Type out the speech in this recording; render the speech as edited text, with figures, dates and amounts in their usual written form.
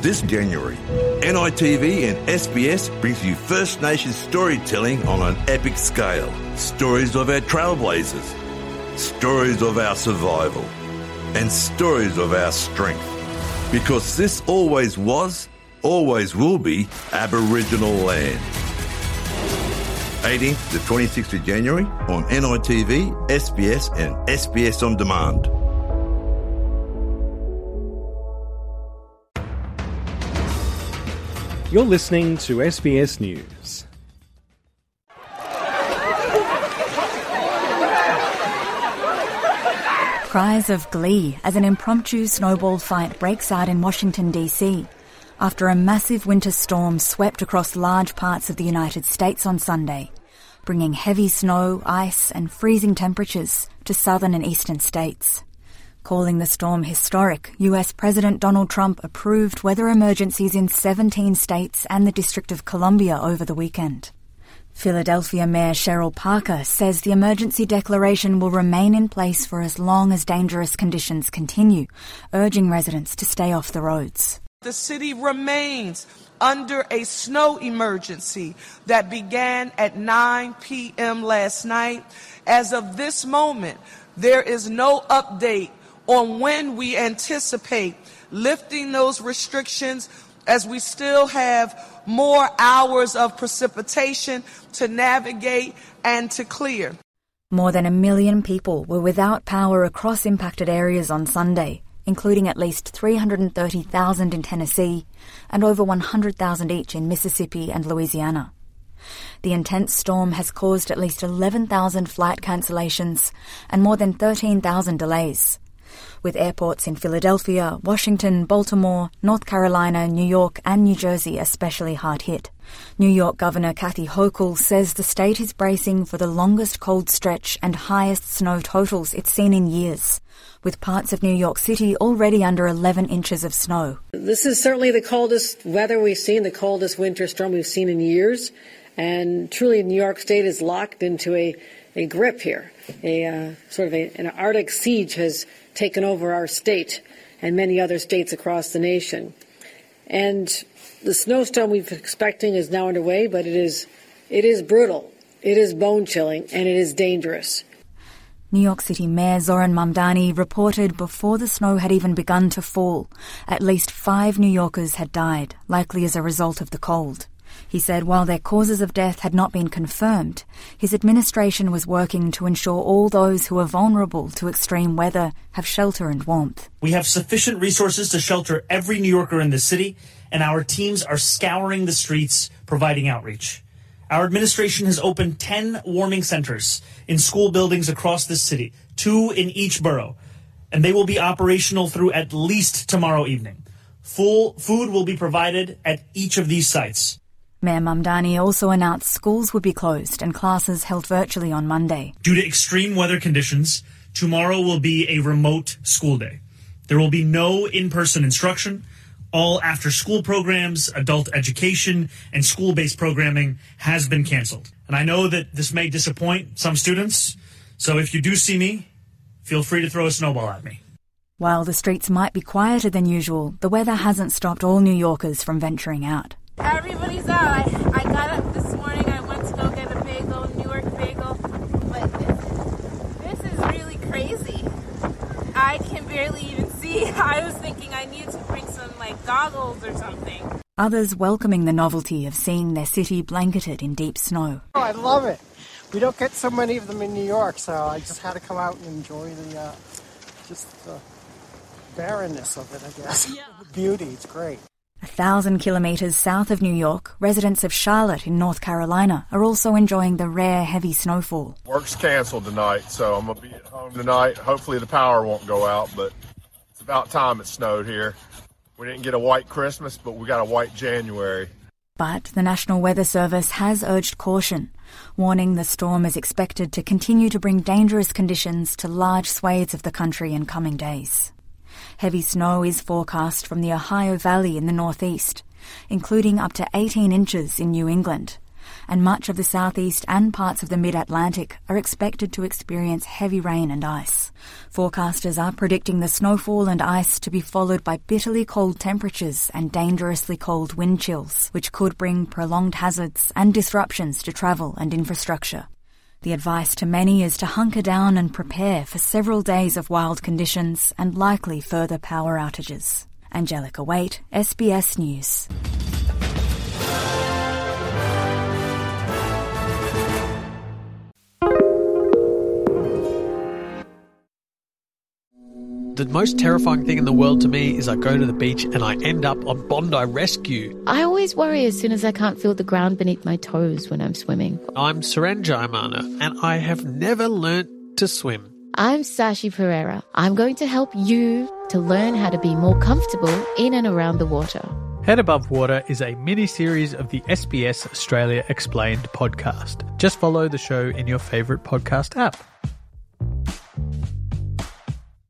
This January, NITV and SBS brings you First Nations storytelling on an epic scale. Stories of our trailblazers, stories of our survival, and stories of our strength. Because this always was, always will be Aboriginal land. 18th to 26th of January on NITV, SBS and SBS On Demand. You're listening to SBS News. Cries of glee as an impromptu snowball fight breaks out in Washington, D.C. after a massive winter storm swept across large parts of the United States on Sunday, bringing heavy snow, ice and freezing temperatures to southern and eastern states. Calling the storm historic, US President Donald Trump approved weather emergencies in 17 states and the District of Columbia over the weekend. Philadelphia Mayor Cheryl Parker says the emergency declaration will remain in place for as long as dangerous conditions continue, urging residents to stay off the roads. The city remains under a snow emergency that began at 9 p.m. last night. As of this moment, there is no update on when we anticipate lifting those restrictions, as we still have more hours of precipitation to navigate and to clear. More than 1 million people were without power across impacted areas on Sunday, including at least 330,000 in Tennessee and over 100,000 each in Mississippi and Louisiana. The intense storm has caused at least 11,000 flight cancellations and more than 13,000 delays, with airports in Philadelphia, Washington, Baltimore, North Carolina, New York and New Jersey especially hard hit. New York Governor Kathy Hochul says the state is bracing for the longest cold stretch and highest snow totals it's seen in years, with parts of New York City already under 11 inches of snow. This is certainly the coldest weather we've seen, the coldest winter storm we've seen in years, and truly New York State is locked into a grip here. An Arctic siege has taken over our state and many other states across the nation. And the snowstorm we've been expecting is now underway, but it is brutal, it is bone-chilling, and it is dangerous. New York City Mayor Zoran Mamdani reported before the snow had even begun to fall, at least 5 New Yorkers had died, likely as a result of the cold. He said while their causes of death had not been confirmed, his administration was working to ensure all those who are vulnerable to extreme weather have shelter and warmth. We have sufficient resources to shelter every New Yorker in the city, and our teams are scouring the streets, providing outreach. Our administration has opened 10 warming centers in school buildings across the city, 2 in each borough, and they will be operational through at least tomorrow evening. Full food will be provided at each of these sites. Mayor Mamdani also announced schools would be closed and classes held virtually on Monday. Due to extreme weather conditions, tomorrow will be a remote school day. There will be no in-person instruction. All after-school programs, adult education, and school-based programming has been canceled. And I know that this may disappoint some students, so if you do see me, feel free to throw a snowball at me. While the streets might be quieter than usual, the weather hasn't stopped all New Yorkers from venturing out. Everybody's out. I got up this morning. I went to go get a bagel, New York bagel. But this is really crazy. I can barely even see. I was thinking I need to bring some goggles or something. Others welcoming the novelty of seeing their city blanketed in deep snow. Oh, I love it. We don't get so many of them in New York, so I just had to come out and enjoy the barrenness of it, I guess. Yeah. The beauty, it's great. 1,000 kilometres south of New York, residents of Charlotte in North Carolina are also enjoying the rare heavy snowfall. Work's canceled tonight, so I'm going to be at home tonight. Hopefully the power won't go out, but it's about time it snowed here. We didn't get a white Christmas, but we got a white January. But the National Weather Service has urged caution, warning the storm is expected to continue to bring dangerous conditions to large swathes of the country in coming days. Heavy snow is forecast from the Ohio Valley in the northeast, including up to 18 inches in New England, and much of the southeast and parts of the mid-Atlantic are expected to experience heavy rain and ice, Forecasters are predicting the snowfall and ice to be followed by bitterly cold temperatures and dangerously cold wind chills, which could bring prolonged hazards and disruptions to travel and infrastructure. The advice to many is to hunker down and prepare for several days of wild conditions and likely further power outages. Angelica Waite, SBS News. The most terrifying thing in the world to me is I go to the beach and I end up on Bondi Rescue. I always worry as soon as I can't feel the ground beneath my toes when I'm swimming. I'm Suren Jaimana and I have never learnt to swim. I'm Sashi Pereira. I'm going to help you to learn how to be more comfortable in and around the water. Head Above Water is a mini-series of the SBS Australia Explained podcast. Just follow the show in your favourite podcast app.